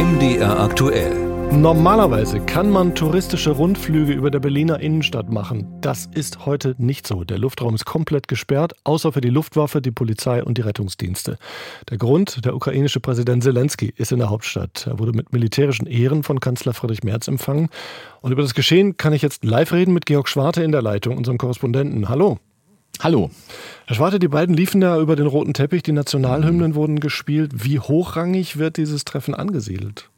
MDR aktuell. Normalerweise kann man touristische Rundflüge über der Berliner Innenstadt machen. Das ist heute nicht so. Der Luftraum ist komplett gesperrt, außer für die Luftwaffe, die Polizei und die Rettungsdienste. Der Grund: der ukrainische Präsident Selenskyj ist in der Hauptstadt. Er wurde mit militärischen Ehren von Kanzler Friedrich Merz empfangen. Und über das Geschehen kann ich jetzt live reden mit Georg Schwarte in der Leitung, unserem Korrespondenten. Hallo. Hallo. Herr Schwarte, die beiden liefen da über den roten Teppich, die Nationalhymnen wurden gespielt. Wie hochrangig wird dieses Treffen angesiedelt?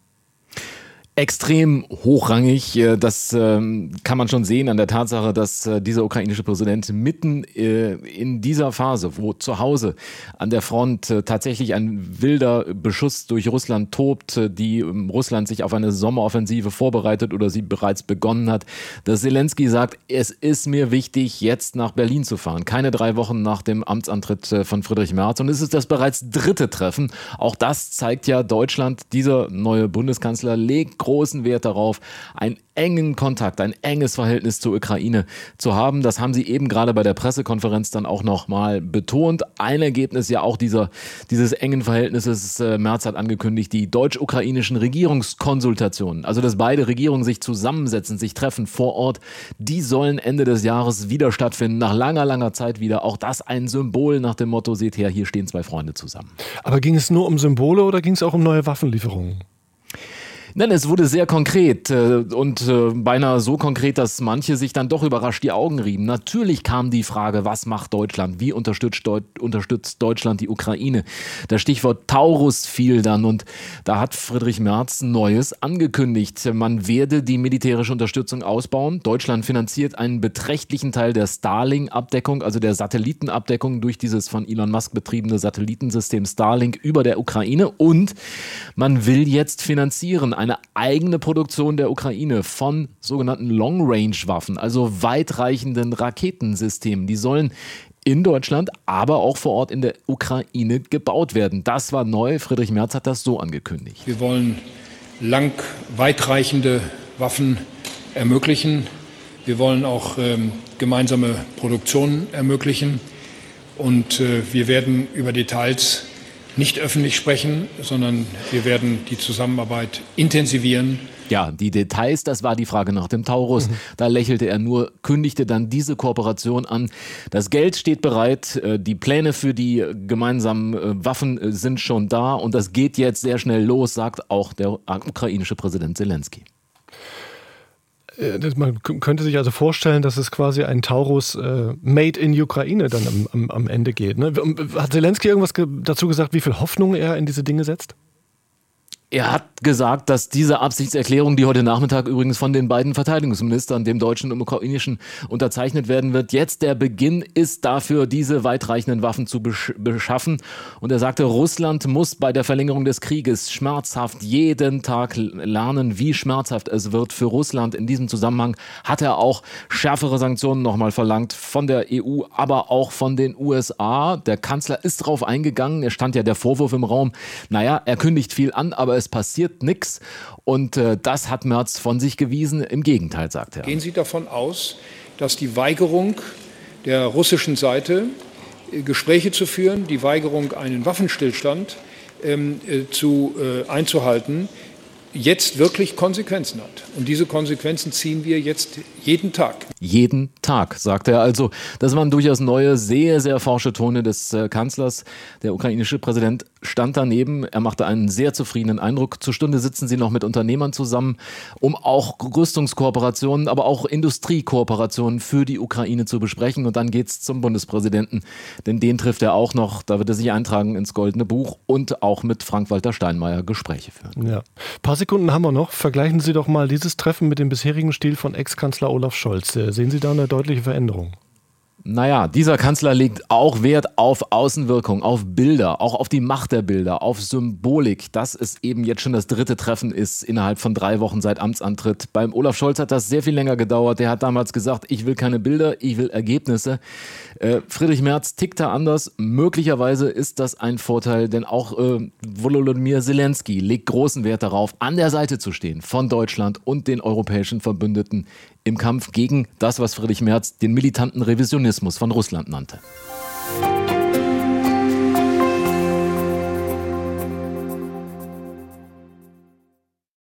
Extrem hochrangig, das kann man schon sehen an der Tatsache, dass dieser ukrainische Präsident mitten in dieser Phase, wo zu Hause an der Front tatsächlich ein wilder Beschuss durch Russland tobt, die Russland sich auf eine Sommeroffensive vorbereitet oder sie bereits begonnen hat, dass Selenskyj sagt, es ist mir wichtig, jetzt nach Berlin zu fahren. Keine 3 Wochen nach dem Amtsantritt von Friedrich Merz. Und es ist das bereits 3. Treffen. Auch das zeigt ja, Deutschland, dieser neue Bundeskanzler, legt großen Wert darauf, einen engen Kontakt, ein enges Verhältnis zur Ukraine zu haben. Das haben sie eben gerade bei der Pressekonferenz dann auch nochmal betont. Ein Ergebnis ja auch dieses engen Verhältnisses, Merz hat angekündigt, die deutsch-ukrainischen Regierungskonsultationen, also dass beide Regierungen sich zusammensetzen, sich treffen vor Ort, die sollen Ende des Jahres wieder stattfinden, nach langer, langer Zeit wieder. Auch das ein Symbol nach dem Motto, seht her, hier stehen 2 Freunde zusammen. Aber ging es nur um Symbole oder ging es auch um neue Waffenlieferungen? Nein, es wurde sehr konkret und beinahe so konkret, dass manche sich dann doch überrascht die Augen rieben. Natürlich kam die Frage, was macht Deutschland? Wie unterstützt Deutschland die Ukraine? Das Stichwort Taurus fiel dann und da hat Friedrich Merz Neues angekündigt. Man werde die militärische Unterstützung ausbauen. Deutschland finanziert einen beträchtlichen Teil der Starlink-Abdeckung, also der Satellitenabdeckung durch dieses von Elon Musk betriebene Satellitensystem Starlink über der Ukraine, und man will jetzt finanzieren eine eigene Produktion der Ukraine von sogenannten Long-Range-Waffen, also weitreichenden Raketensystemen. Die sollen in Deutschland, aber auch vor Ort in der Ukraine gebaut werden. Das war neu. Friedrich Merz hat das so angekündigt. Wir wollen weitreichende Waffen ermöglichen. Wir wollen auch gemeinsame Produktion ermöglichen. Und wir werden über Details nicht öffentlich sprechen, sondern wir werden die Zusammenarbeit intensivieren. Ja, die Details, das war die Frage nach dem Taurus. Da lächelte er nur, kündigte dann diese Kooperation an. Das Geld steht bereit, die Pläne für die gemeinsamen Waffen sind schon da und das geht jetzt sehr schnell los, sagt auch der ukrainische Präsident Selenskyj. Man könnte sich also vorstellen, dass es quasi ein Taurus made in Ukraine dann am Ende geht. Ne? Hat Selenskyj irgendwas dazu gesagt, wie viel Hoffnung er in diese Dinge setzt? Er hat gesagt, dass diese Absichtserklärung, die heute Nachmittag übrigens von den beiden Verteidigungsministern, dem deutschen und dem ukrainischen, unterzeichnet werden wird, jetzt der Beginn ist dafür, diese weitreichenden Waffen zu beschaffen. Und er sagte, Russland muss bei der Verlängerung des Krieges schmerzhaft jeden Tag lernen, wie schmerzhaft es wird für Russland. In diesem Zusammenhang hat er auch schärfere Sanktionen nochmal verlangt von der EU, aber auch von den USA. Der Kanzler ist darauf eingegangen. Es stand ja der Vorwurf im Raum, naja, er kündigt viel an, aber es passiert nichts, und das hat Merz von sich gewiesen. Im Gegenteil, sagt er. Gehen Sie davon aus, dass die Weigerung der russischen Seite, Gespräche zu führen, die Weigerung, einen Waffenstillstand einzuhalten, jetzt wirklich Konsequenzen hat? Und diese Konsequenzen ziehen wir jetzt jeden Tag. Jeden Tag, sagt er also. Das waren durchaus neue, sehr, sehr forsche Tone des Kanzlers. Der ukrainische Präsident stand daneben. Er machte einen sehr zufriedenen Eindruck. Zur Stunde sitzen sie noch mit Unternehmern zusammen, um auch Rüstungskooperationen, aber auch Industriekooperationen für die Ukraine zu besprechen. Und dann geht's zum Bundespräsidenten, denn den trifft er auch noch. Da wird er sich eintragen ins Goldene Buch und auch mit Frank-Walter Steinmeier Gespräche führen. Ja. Ein paar Sekunden haben wir noch. Vergleichen Sie doch mal dieses Treffen mit dem bisherigen Stil von Ex-Kanzler Olaf Scholz. Sehen Sie da eine deutliche Veränderung? Naja, dieser Kanzler legt auch Wert auf Außenwirkung, auf Bilder, auch auf die Macht der Bilder, auf Symbolik, dass es eben jetzt schon das 3. Treffen ist innerhalb von 3 Wochen seit Amtsantritt. Beim Olaf Scholz hat das sehr viel länger gedauert. Der hat damals gesagt, ich will keine Bilder, ich will Ergebnisse. Friedrich Merz tickt da anders. Möglicherweise ist das ein Vorteil, denn auch Volodymyr Selenskyj legt großen Wert darauf, an der Seite zu stehen von Deutschland und den europäischen Verbündeten im Kampf gegen das, was Friedrich Merz den militanten Revisionismus von Russland nannte.